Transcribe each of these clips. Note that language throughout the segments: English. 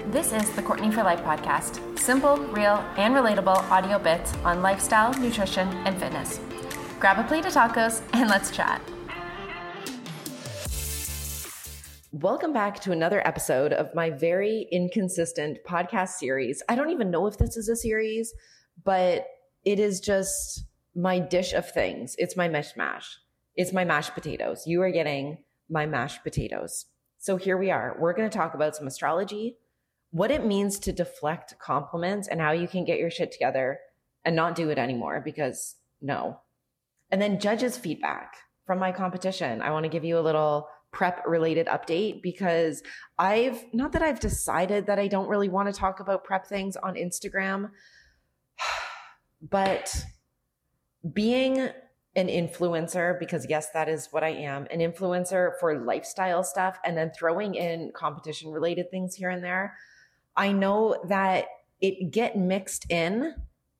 This is the Courtney for Life podcast. Simple, real, and relatable audio bits on lifestyle, nutrition, and fitness. Grab a plate of tacos and let's chat. Welcome back to another episode of my very inconsistent podcast series. I don't even know if this is a series, but it is just my dish of things. It's my mishmash. It's my mashed potatoes. You are getting my mashed potatoes. So here we are. We're going to talk about some astrology, what it means to deflect compliments, and how you can get your shit together and not do it anymore because no. And then judges' feedback from my competition. I want to give you a little prep related update because not that I've decided that I don't really want to talk about prep things on Instagram, but being an influencer, because yes, that is what I am, an influencer for lifestyle stuff, and then throwing in competition related things here and there. I know that it gets mixed in,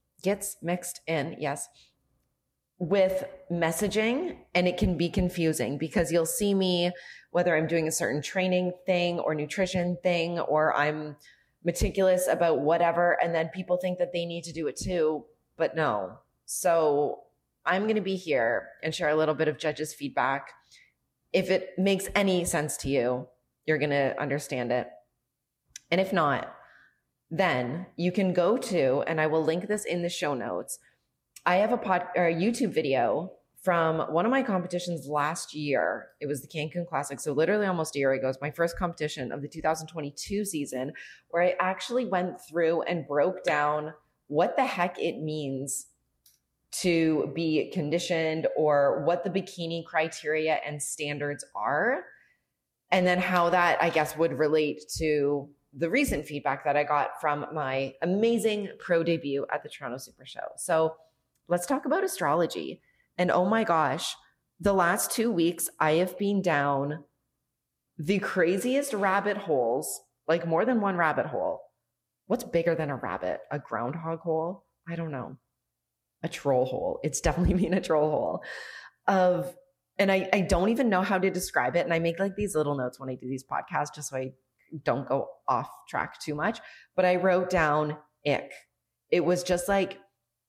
yes, with messaging, and it can be confusing because you'll see me, whether I'm doing a certain training thing or nutrition thing, or I'm meticulous about whatever, and then people think that they need to do it too, but no. So I'm going to be here and share a little bit of judges' feedback. If it makes any sense to you, you're going to understand it. And if not, then you can go to, and I will link this in the show notes. I have a YouTube video from one of my competitions last year. It was the Cancun Classic. So literally almost a year ago, it's my first competition of the 2022 season, where I actually went through and broke down what the heck it means to be conditioned, or what the bikini criteria and standards are. And then how that, I guess, would relate to the recent feedback that I got from my amazing pro debut at the Toronto Super Show. So let's talk about astrology. And oh my gosh, the last 2 weeks, I have been down the craziest rabbit holes, like more than one rabbit hole. What's bigger than a rabbit? A groundhog hole? I don't know. A troll hole. It's definitely been a troll hole and I don't even know how to describe it. And I make like these little notes when I do these podcasts, just so I don't go off track too much. But I wrote down ick. It was just like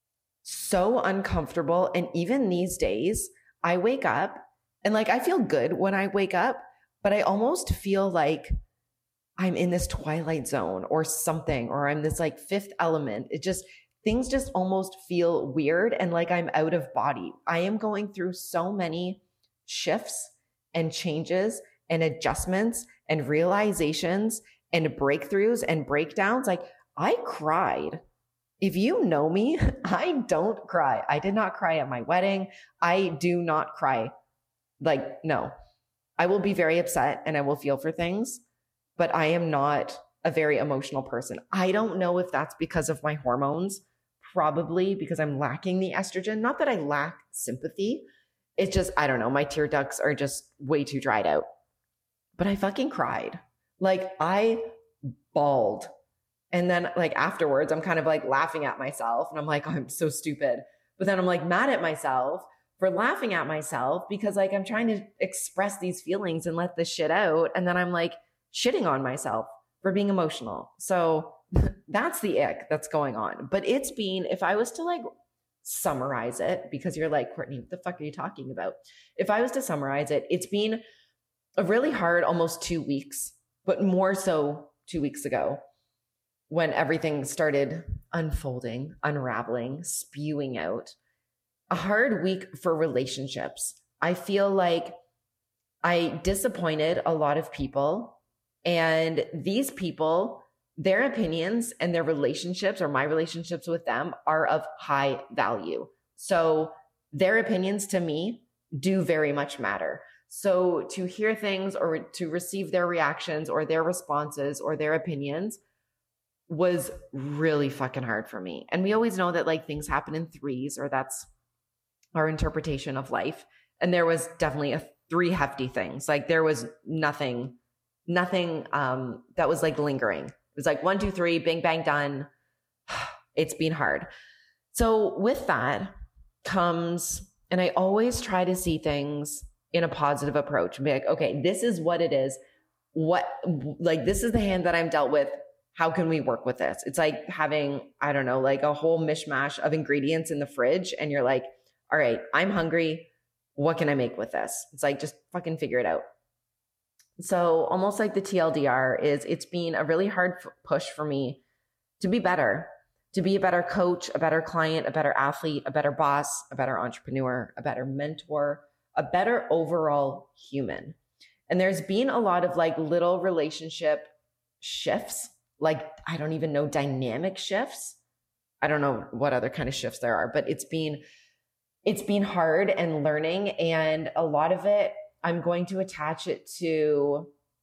so uncomfortable. And even these days, I wake up and like, I feel good when I wake up, but I almost feel like I'm in this twilight zone or something, or I'm this like fifth element. Things just almost feel weird and like I'm out of body. I am going through so many shifts and changes and adjustments and realizations and breakthroughs and breakdowns. Like I cried. If you know me, I don't cry. I did not cry at my wedding. I do not cry. Like, no, I will be very upset and I will feel for things, but I am not a very emotional person. I don't know if that's because of my hormones, probably because I'm lacking the estrogen. Not that I lack sympathy. It's just, I don't know. My tear ducts are just way too dried out, but I fucking cried. Like I bawled. And then like afterwards, I'm kind of like laughing at myself and I'm like, oh, I'm so stupid. But then I'm like mad at myself for laughing at myself because like I'm trying to express these feelings and let this shit out. And then I'm like shitting on myself for being emotional. So that's the ick that's going on. But it's been, if I was to like summarize it, because you're like, Courtney, what the fuck are you talking about? If I was to summarize it, it's been a really hard almost 2 weeks, but more so 2 weeks ago when everything started unfolding, unraveling, spewing out. A hard week for relationships. I feel like I disappointed a lot of people, and these people, their opinions and their relationships, or my relationships with them, are of high value. So their opinions to me do very much matter. So to hear things or to receive their reactions or their responses or their opinions was really fucking hard for me. And we always know that like things happen in threes, or that's our interpretation of life. And there was definitely three hefty things. Like there was nothing that was like lingering. It was like 1, 2, 3, bing, bang, done. It's been hard. So with that comes, and I always try to see things in a positive approach and be like, okay, this is what it is. This is the hand that I'm dealt with. how can we work with this? It's like having, I don't know, like a whole mishmash of ingredients in the fridge. And you're like, all right, I'm hungry. What can I make with this? It's like, just fucking figure it out. So almost like the TLDR is, it's been a really hard push for me to be better, to be a better coach, a better client, a better athlete, a better boss, a better entrepreneur, a better mentor, a better overall human. And there's been a lot of like little relationship shifts, like, I don't even know, dynamic shifts. I don't know what other kind of shifts there are, but it's been hard and learning. And a lot of it, I'm going to attach it to,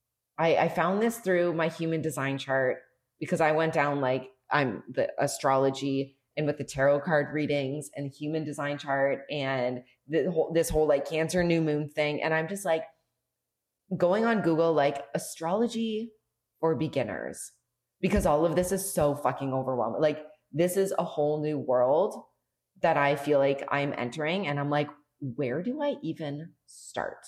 I found this through my human design chart, because I went down like, I'm the astrology and with the tarot card readings and human design chart and this whole like Cancer new moon thing. And I'm just like going on Google, like astrology for beginners, because all of this is so fucking overwhelming. Like, this is a whole new world that I feel like I'm entering. And I'm like, where do I even start?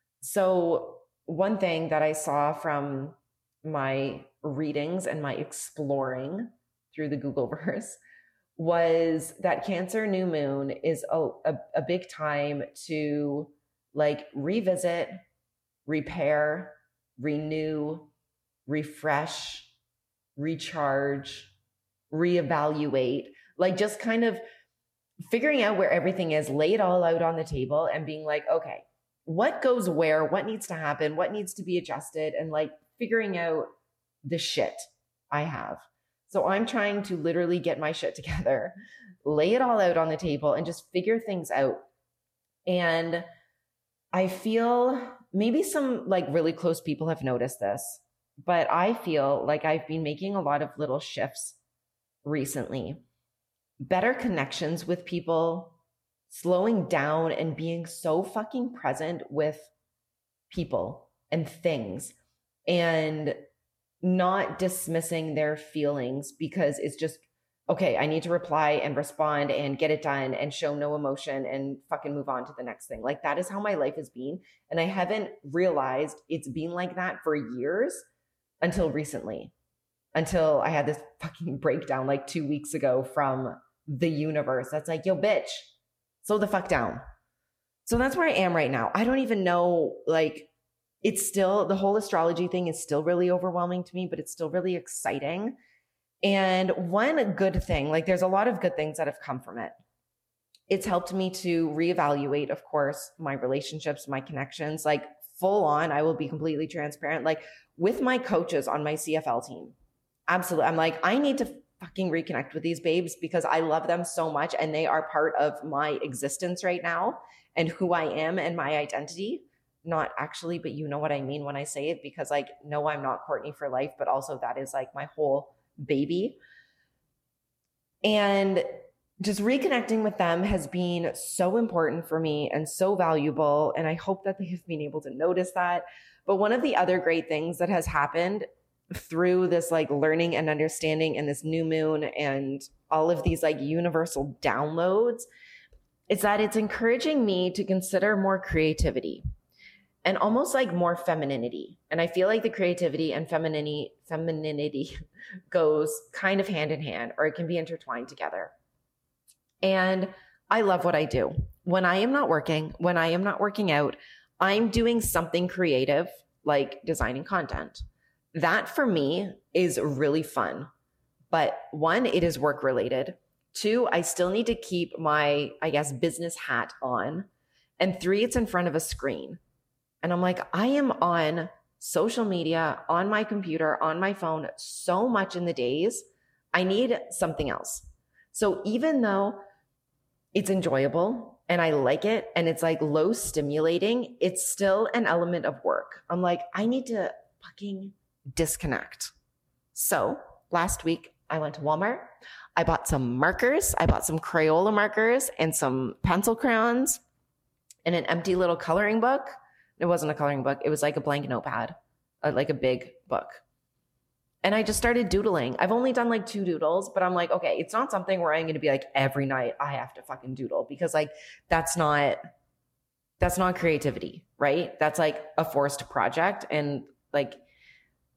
So one thing that I saw from my readings and my exploring through the Googleverse was that Cancer new moon is a big time to like revisit, repair, renew, refresh, recharge, reevaluate, like just kind of figuring out where everything is, lay it all out on the table and being like, okay, what goes where, what needs to happen, what needs to be adjusted, and like figuring out the shit I have. So I'm trying to literally get my shit together, lay it all out on the table and just figure things out. And I feel maybe some like really close people have noticed this, but I feel like I've been making a lot of little shifts recently. Better connections with people, slowing down and being so fucking present with people and things, and not dismissing their feelings because it's just, okay, I need to reply and respond and get it done and show no emotion and fucking move on to the next thing. Like, that is how my life has been. And I haven't realized it's been like that for years until recently, until I had this fucking breakdown like 2 weeks ago from the universe. That's like, yo, bitch, slow the fuck down. So that's where I am right now. I don't even know, like, it's still, the whole astrology thing is still really overwhelming to me, but it's still really exciting. And one good thing, like there's a lot of good things that have come from it. It's helped me to reevaluate, of course, my relationships, my connections, like full on. I will be completely transparent, like with my coaches on my CFL team. Absolutely. I'm like, I need to fucking reconnect with these babes because I love them so much and they are part of my existence right now and who I am and my identity. Not actually, but you know what I mean when I say it, because like, no, I'm not Courtney for life, but also that is like my whole baby. And just reconnecting with them has been so important for me and so valuable. And I hope that they have been able to notice that. But one of the other great things that has happened through this like learning and understanding and this new moon and all of these like universal downloads is that it's encouraging me to consider more creativity and almost like more femininity. And I feel like the creativity and femininity goes kind of hand in hand, or it can be intertwined together. And I love what I do. When I am not working, when I am not working out, I'm doing something creative, like designing content. That for me is really fun. But one, it is work related. Two, I still need to keep my, I guess, business hat on. And three, it's in front of a screen. And I'm like, I am on social media, on my computer, on my phone so much in the days. I need something else. So even though it's enjoyable and I like it and it's like low stimulating, it's still an element of work. I'm like, I need to fucking disconnect. So last week I went to Walmart. I bought some markers. I bought some Crayola markers and some pencil crayons and an empty little coloring book. It wasn't a coloring book. It was like a blank notepad, like a big book. And I just started doodling. I've only done like 2 doodles, but I'm like, okay, it's not something where I'm going to be like every night I have to fucking doodle, because like that's not creativity, right? That's like a forced project. And like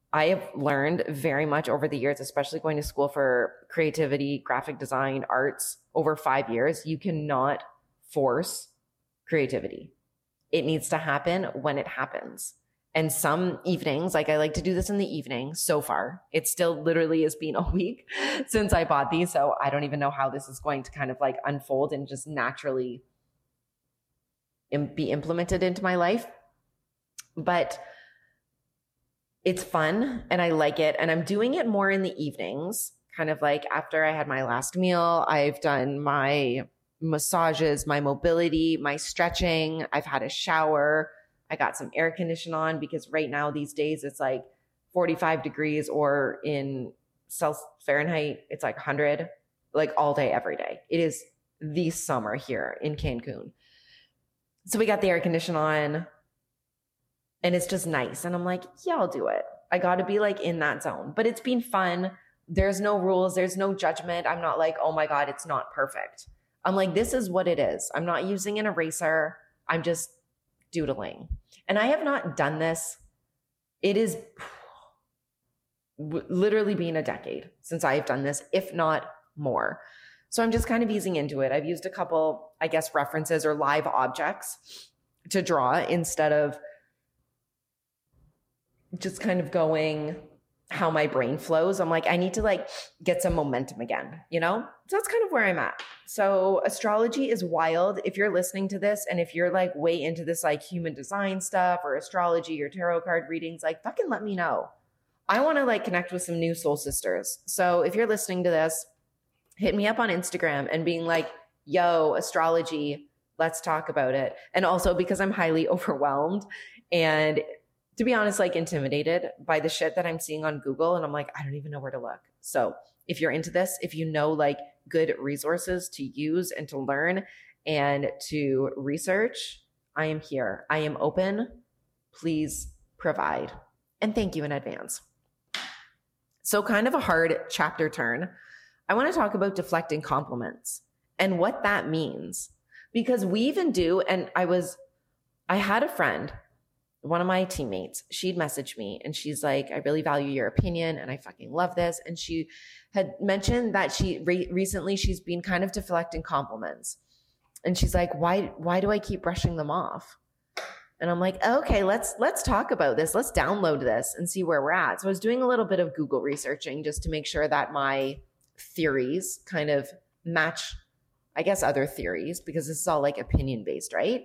I have learned very much over the years, especially going to school for creativity, graphic design, arts over 5 years. You cannot force creativity. It needs to happen when it happens. And some evenings, like I like to do this in the evening so far. It still literally has been a week since I bought these. So I don't even know how this is going to kind of like unfold and just naturally be implemented into my life. But it's fun and I like it. And I'm doing it more in the evenings, kind of like after I had my last meal. I've done my massages, my mobility, my stretching. I've had a shower. I got some air conditioning on because right now these days it's like 45 degrees, or in Fahrenheit, it's like 100, like all day, every day. It is the summer here in Cancun. So we got the air conditioning on and it's just nice. And I'm like, yeah, I'll do it. I got to be like in that zone, but it's been fun. There's no rules. There's no judgment. I'm not like, oh my God, it's not perfect. I'm like, this is what it is. I'm not using an eraser. I'm just doodling. And I have not done this. It is literally been a decade since I've done this, if not more. So I'm just kind of easing into it. I've used a couple, I guess, references or live objects to draw instead of just kind of going how my brain flows. I'm like, I need to like get some momentum again, you know? So that's kind of where I'm at. So astrology is wild. If you're listening to this and if you're like way into this like human design stuff or astrology or tarot card readings, like fucking let me know. I want to like connect with some new soul sisters. So if you're listening to this, hit me up on Instagram and being like, yo, astrology, let's talk about it. And also because I'm highly overwhelmed and to be honest, like intimidated by the shit that I'm seeing on Google. And I'm like, I don't even know where to look. So if you're into this, if you know like good resources to use and to learn and to research, I am here. I am open. Please provide. And thank you in advance. So kind of a hard chapter turn. I want to talk about deflecting compliments and what that means, because we even do. And I had a friend, one of my teammates, she'd messaged me and she's like, I really value your opinion and I fucking love this. And she had mentioned that she recently she's been kind of deflecting compliments. And she's like, why do I keep brushing them off? And I'm like, okay, let's talk about this. Let's download this and see where we're at. So I was doing a little bit of Google researching just to make sure that my theories kind of match, I guess, other theories, because this is all like opinion based, right?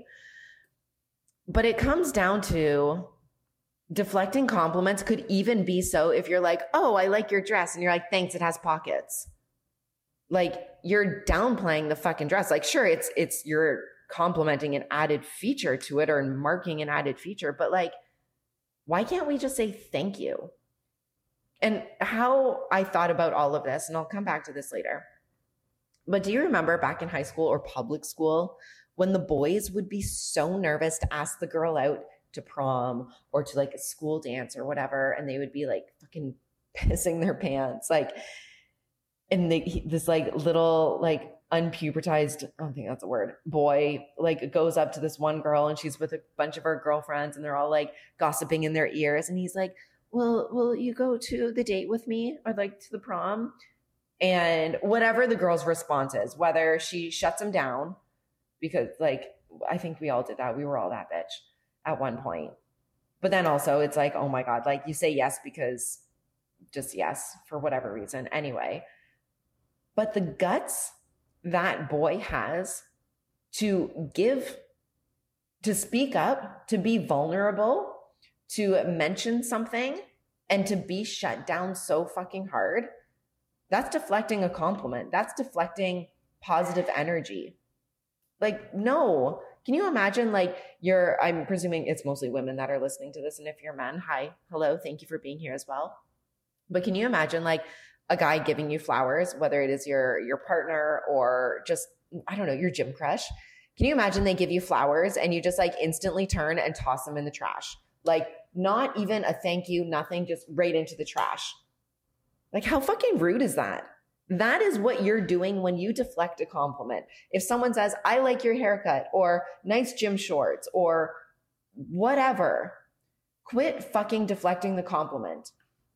But it comes down to deflecting compliments could even be so if you're like, oh, I like your dress. And you're like, thanks, it has pockets. Like you're downplaying the fucking dress. Like, sure, it's you're complimenting an added feature to it or marking an added feature. But like, why can't we just say thank you? And how I thought about all of this, and I'll come back to this later. But do you remember back in high school or public school when the boys would be so nervous to ask the girl out to prom or to like a school dance or whatever, and they would be like fucking pissing their pants, like, and this like little like unpubertized, I don't think that's a word, boy like goes up to this one girl and she's with a bunch of her girlfriends and they're all like gossiping in their ears, and he's like, well, will you go to the date with me or like to the prom? And whatever the girl's response is, whether she shuts him down, because like, I think we all did that. We were all that bitch at one point. But then also it's like, oh my God, like you say yes because just yes, for whatever reason. Anyway, but the guts that boy has to speak up, to be vulnerable, to mention something and to be shut down so fucking hard, that's deflecting a compliment. That's deflecting positive energy. Like, no. Can you imagine like I'm presuming it's mostly women that are listening to this. And if you're men, hi, hello, thank you for being here as well. But can you imagine like a guy giving you flowers, whether it is your partner or just, I don't know, your gym crush? Can you imagine they give you flowers and you just like instantly turn and toss them in the trash? Like not even a thank you, nothing, just right into the trash. Like how fucking rude is that? That is what you're doing when you deflect a compliment. If someone says, I like your haircut, or nice gym shorts, or whatever, quit fucking deflecting the compliment.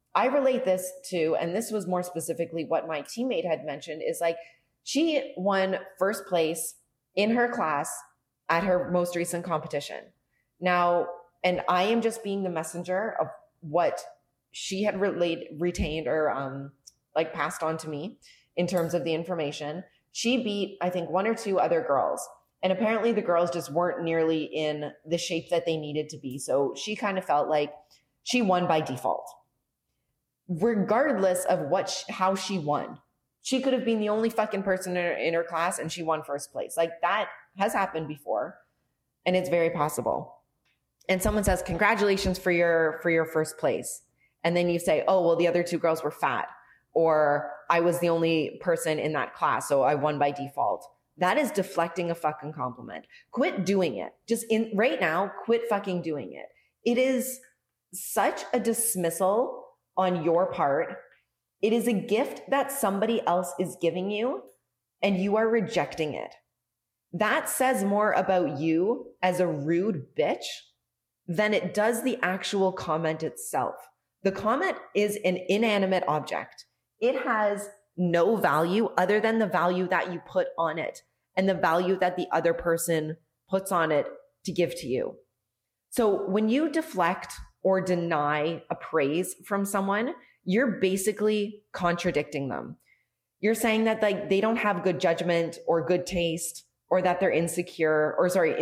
I relate this to, and this was more specifically what my teammate had mentioned, is like she won first place in her class at her most recent competition. Now, and I am just being the messenger of what she had retained or like passed on to me in terms of the information. She beat, I think, one or two other girls. And apparently the girls just weren't nearly in the shape that they needed to be. So she kind of felt like she won by default. Regardless of how she won. She could have been the only fucking person in her class and she won first place. Like that has happened before and it's very possible. And someone says, congratulations for your first place. And then you say, oh, well, the other two girls were fat, or I was the only person in that class, so I won by default. That is deflecting a fucking compliment. Quit doing it. Right now, quit fucking doing it. It is such a dismissal on your part. It is a gift that somebody else is giving you and you are rejecting it. That says more about you as a rude bitch than it does the actual comment itself. The comment is an inanimate object. It has no value other than the value that you put on it and the value that the other person puts on it to give to you. So when you deflect or deny a praise from someone, you're basically contradicting them. You're saying that like they don't have good judgment or good taste, or that they're insincere,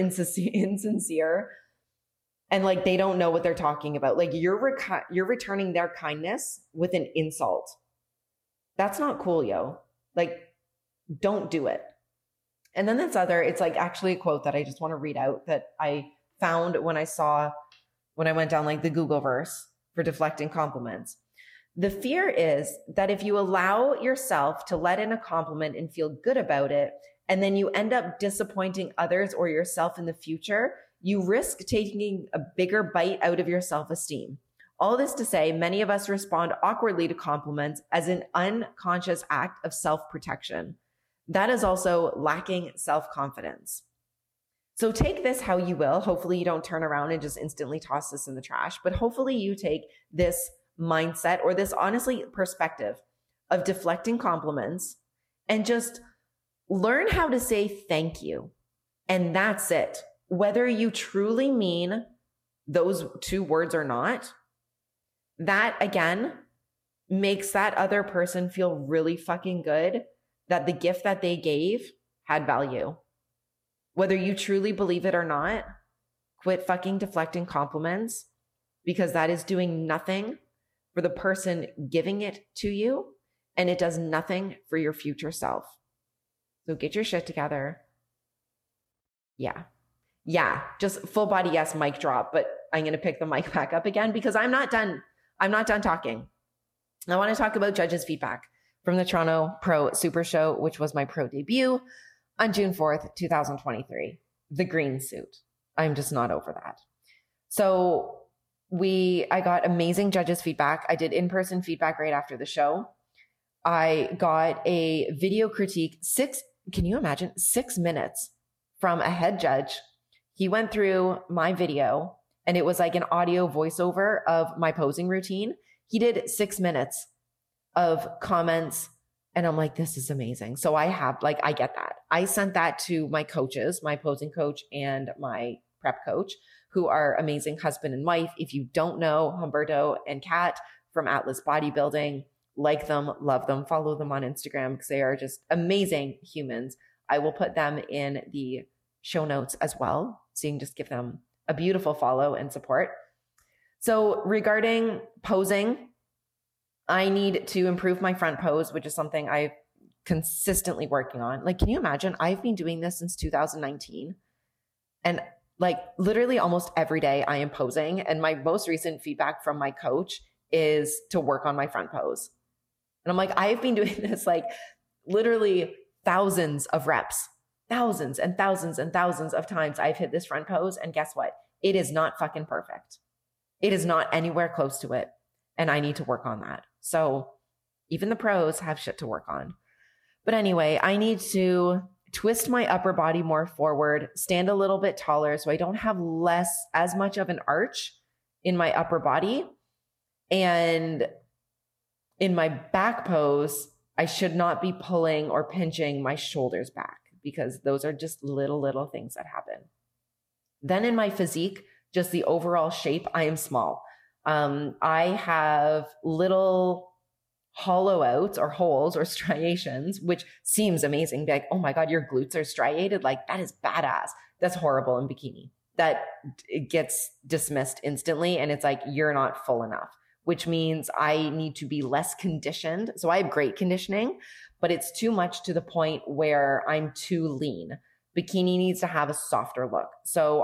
and like they don't know what they're talking about. Like you're returning their kindness with an insult. That's not cool, yo. Like, don't do it. And then it's like actually a quote that I just want to read out that I found when I went down like the Google verse for deflecting compliments. The fear is that if you allow yourself to let in a compliment and feel good about it, and then you end up disappointing others or yourself in the future, you risk taking a bigger bite out of your self-esteem. All this to say, many of us respond awkwardly to compliments as an unconscious act of self-protection. That is also lacking self-confidence. So take this how you will. Hopefully you don't turn around and just instantly toss this in the trash, but hopefully you take this mindset or this honestly perspective of deflecting compliments and just learn how to say thank you. And that's it. Whether you truly mean those two words or not, that again makes that other person feel really fucking good that the gift that they gave had value. Whether you truly believe it or not, quit fucking deflecting compliments, because that is doing nothing for the person giving it to you, and it does nothing for your future self. So get your shit together. Yeah, just full body yes, mic drop, but I'm going to pick the mic back up again because I'm not done talking. I want to talk about judges' feedback from the Toronto Pro Super Show, which was my pro debut on June 4th, 2023. The green suit. I'm just not over that. So I got amazing judges' feedback. I did in-person feedback right after the show. I got a video critique, can you imagine? 6 minutes from a head judge. He went through my video and it was like an audio voiceover of my posing routine. He did 6 minutes of comments and I'm like, this is amazing. So I get that. I sent that to my coaches, my posing coach and my prep coach, who are amazing husband and wife. If you don't know Humberto and Kat from Atlas Bodybuilding, like them, love them, follow them on Instagram because they are just amazing humans. I will put them in the show notes as well. So you can just give them a beautiful follow and support. So regarding posing, I need to improve my front pose, which is something I've consistently working on. Like, can you imagine? I've been doing this since 2019 and like literally almost every day I am posing. And my most recent feedback from my coach is to work on my front pose. And I'm like, I've been doing this like literally thousands of reps, thousands and thousands and thousands of times I've hit this front pose. And guess what? It is not fucking perfect. It is not anywhere close to it. And I need to work on that. So even the pros have shit to work on. But anyway, I need to twist my upper body more forward, stand a little bit taller so I don't have as much of an arch in my upper body. And in my back pose, I should not be pulling or pinching my shoulders back because those are just little things that happen. Then in my physique, just the overall shape, I am small. I have little hollow outs or holes or striations, which seems amazing. Be like, oh my God, your glutes are striated. Like that is badass. That's horrible in bikini. That it gets dismissed instantly. And it's like, you're not full enough, which means I need to be less conditioned. So I have great conditioning, but it's too much to the point where I'm too lean. Bikini needs to have a softer look. So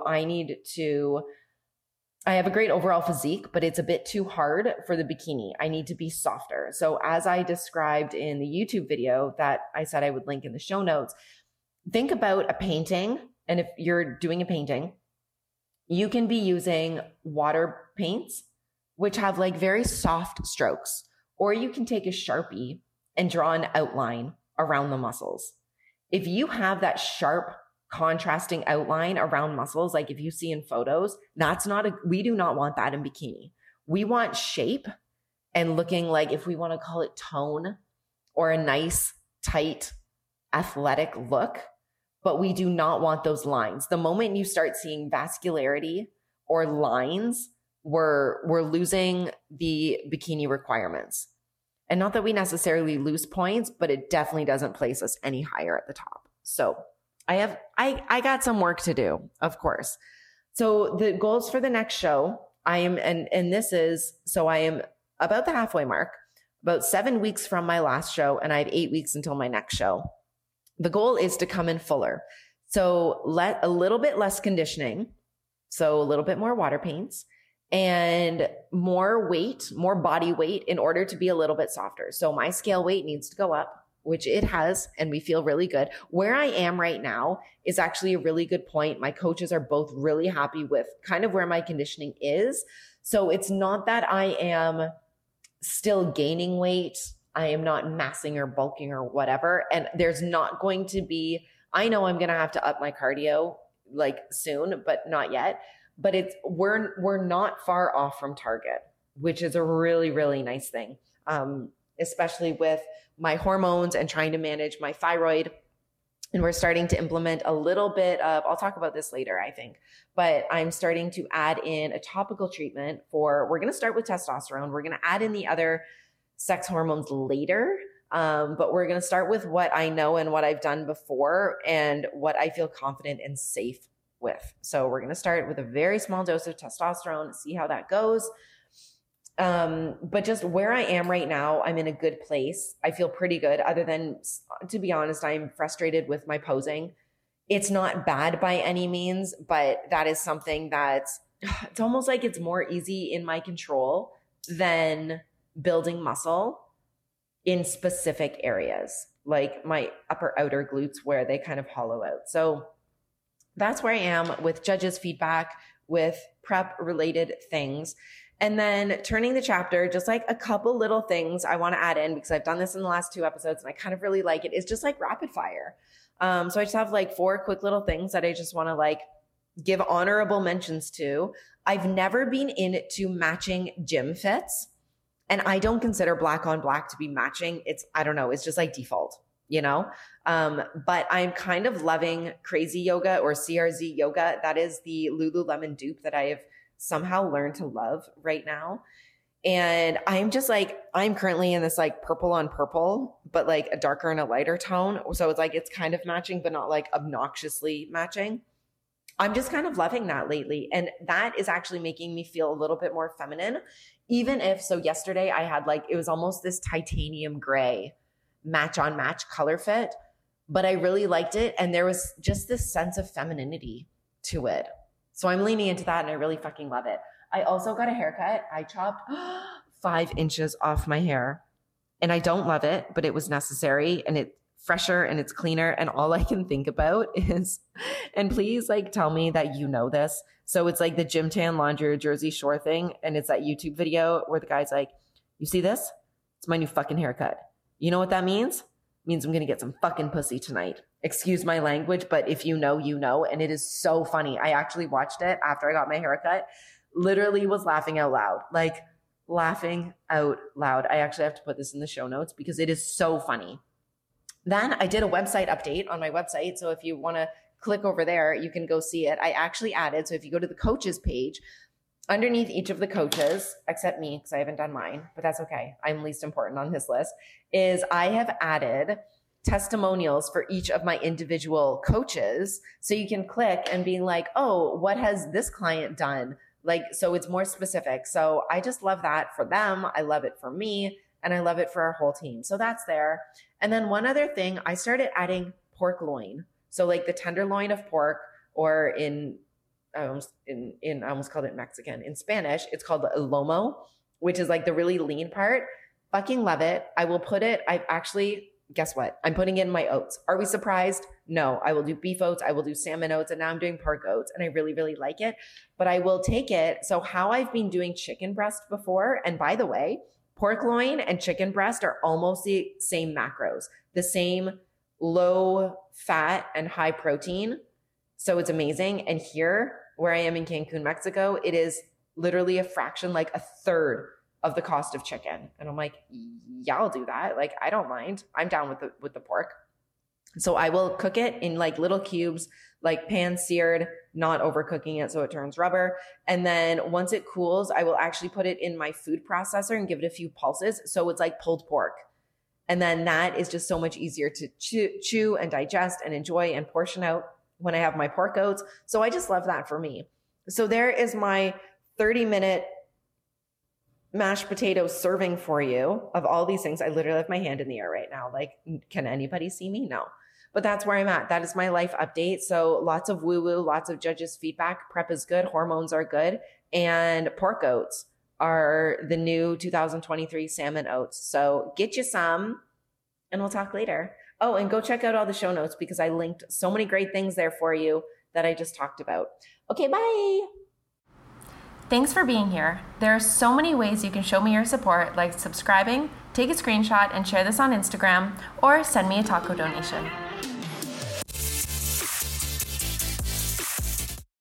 I have a great overall physique, but it's a bit too hard for the bikini. I need to be softer. So as I described in the YouTube video that I said I would link in the show notes, think about a painting. And if you're doing a painting, you can be using water paints, which have like very soft strokes, or you can take a Sharpie and draw an outline around the muscles. If you have that sharp contrasting outline around muscles, like if you see in photos, we do not want that in bikini. We want shape and looking like, if we want to call it tone or a nice, tight, athletic look, but we do not want those lines. The moment you start seeing vascularity or lines, we're losing the bikini requirements. And not that we necessarily lose points, but it definitely doesn't place us any higher at the top. So I got some work to do, of course. So the goals for the next show, I am about the halfway mark, about 7 weeks from my last show, and I have 8 weeks until my next show. The goal is to come in fuller. So a little bit less conditioning. So a little bit more water paints and more weight, more body weight in order to be a little bit softer. So my scale weight needs to go up, which it has, and we feel really good. Where I am right now is actually a really good point. My coaches are both really happy with kind of where my conditioning is. So it's not that I am still gaining weight. I am not massing or bulking or whatever. And there's not going to be, I know I'm going to have to up my cardio like soon, but not yet. But we're not far off from target, which is a really, really nice thing. Especially with my hormones and trying to manage my thyroid. And we're starting to implement a little bit of, I'll talk about this later, I think, but I'm starting to add in a topical treatment we're going to start with testosterone. We're going to add in the other sex hormones later. But we're going to start with what I know and what I've done before and what I feel confident and safe with. So we're going to start with a very small dose of testosterone, see how that goes. But just where I am right now, I'm in a good place. I feel pretty good, other than, to be honest, I'm frustrated with my posing. It's not bad by any means, but that is something it's almost like it's more easy in my control than building muscle in specific areas, like my upper outer glutes where they kind of hollow out. So that's where I am with judges' feedback, with prep related things. And then turning the chapter, just like a couple little things I want to add in because I've done this in the last 2 episodes and I kind of really like it. It's just like rapid fire. So I just have like 4 quick little things that I just want to like give honorable mentions to. I've never been into matching gym fits, and I don't consider black on black to be matching. I don't know. It's just like default, you know? But I'm kind of loving Crazy Yoga or CRZ Yoga. That is the Lululemon dupe that I have somehow learned to love right now. And I'm just like, I'm currently in this like purple on purple, but like a darker and a lighter tone. So it's like, it's kind of matching, but not like obnoxiously matching. I'm just kind of loving that lately. And that is actually making me feel a little bit more feminine. Even if, so yesterday I had like, it was almost this titanium gray match on match color fit, but I really liked it. And there was just this sense of femininity to it. So I'm leaning into that and I really fucking love it. I also got a haircut. I chopped 5 inches off my hair and I don't love it, but it was necessary and it's fresher and it's cleaner. And all I can think about is, and please like tell me that you know this. So it's like the Gym Tan Laundry Jersey Shore thing. And it's that YouTube video where the guy's like, you see this? It's my new fucking haircut. You know what that means? It means I'm going to get some fucking pussy tonight. Excuse my language, but if you know, you know. And it is so funny. I actually watched it after I got my haircut, literally was laughing out loud. Like laughing out loud. I actually have to put this in the show notes because it is so funny. Then I did a website update on my website. So if you want to click over there, you can go see it. I actually added, so if you go to the coaches page, underneath each of the coaches, except me, because I haven't done mine, but that's okay. I'm least important on this list, is I have added testimonials for each of my individual coaches. So you can click and be like, oh, what has this client done? Like, so it's more specific. So I just love that for them. I love it for me, and I love it for our whole team. So that's there. And then one other thing, I started adding pork loin. So like the tenderloin of pork, or I almost called it Mexican. In Spanish, it's called el lomo, which is like the really lean part. Fucking love it. I will put it, guess what? I'm putting it in my oats. Are we surprised? No, I will do beef oats. I will do salmon oats. And now I'm doing pork oats, and I really, really like it, but I will take it. So how I've been doing chicken breast before, and by the way, pork loin and chicken breast are almost the same macros, the same low fat and high protein. So it's amazing. And here where I am in Cancun, Mexico, it is literally a fraction, like a third of the cost of chicken. And I'm like, yeah, I'll do that. Like, I don't mind. I'm down with the pork. So I will cook it in like little cubes, like pan seared, not overcooking it so it turns rubber. And then once it cools, I will actually put it in my food processor and give it a few pulses. So it's like pulled pork. And then that is just so much easier to chew and digest and enjoy and portion out when I have my pork oats. So I just love that for me. So there is my 30-minute mashed potato serving for you of all these things. I literally have my hand in the air right now. Like, can anybody see me? No. But that's where I'm at. That is my life update. So lots of woo-woo, lots of judges' feedback. Prep is good. Hormones are good. And pork oats are the new 2023 salmon oats. So get you some, and we'll talk later. Oh, and go check out all the show notes because I linked so many great things there for you that I just talked about. Okay, bye. Thanks for being here. There are so many ways you can show me your support, like subscribing, take a screenshot and share this on Instagram, or send me a taco donation.